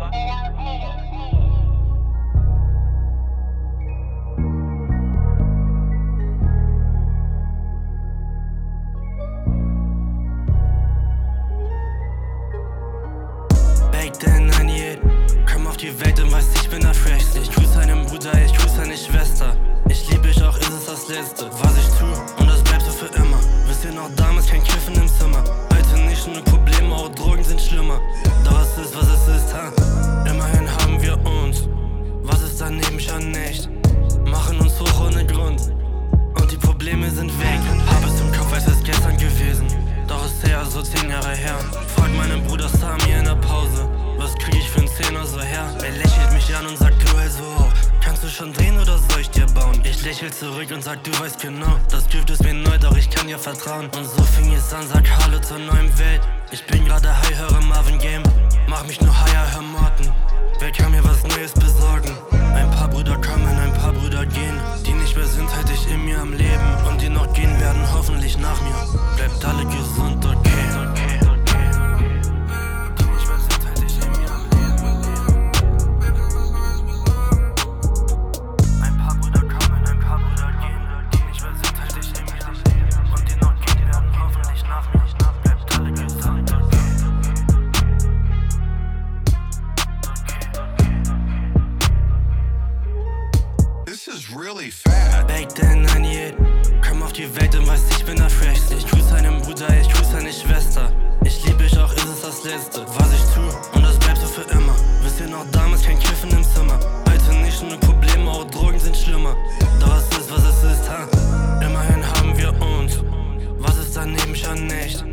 Baked in 98, komm auf die Welt und weiß, ich bin der Frechste. Ich grüß deinen Bruder, ich grüß deine Schwester. Ich lieb dich auch, ist es das Letzte, was ich tu, und das bleibst du für immer. Wisst ihr noch damals, kein Kiffen im Zimmer. Heute nicht nur Probleme, auch Drogen sind schlimmer. Doch es ist, was es ist, ha? Immerhin haben wir uns. Was ist daneben schon nicht? Machen uns hoch ohne Grund. Und die Probleme sind weg. Hab es im Kopf, als es gestern gewesen. Doch ist her, so 10 Jahre her. Frag meinen Bruder Sami in der Pause. Was krieg ich für 'n Zehner so her? Er lächelt mich an und sagt, du also auch. Kannst du schon drehen oder soll ich dir bauen? Ich lächel zurück und sag, du weißt genau. Das Gift ist mir neu, doch ich kann dir vertrauen. Und so fing es an, sag Hallo zur neuen Welt. Ich bin gerade high, höre Marvin Game. Mach mich nur higher, hör Morten. Wer kann mir was Neues besorgen? Ein paar Brüder kommen, ein paar Brüder gehen. Die nicht mehr sind, halt ich in mir am Leben. Und die noch gehen werden, hoffentlich nach mir. Bleibt alle gesund, okay. Really fat. Baked in 98, komm auf die Welt und weiß, ich bin der Frechste. Ich grüß deinen Bruder, ich grüß deine Schwester. Ich lieb dich auch, ist es das Letzte, was ich tu, und das bleibst du für immer. Wisst ihr noch damals, kein Kiffen im Zimmer. Heute nicht nur Probleme, auch Drogen sind schlimmer. Doch es ist, was es ist, ha? Immerhin haben wir uns. Was ist daneben schon nicht?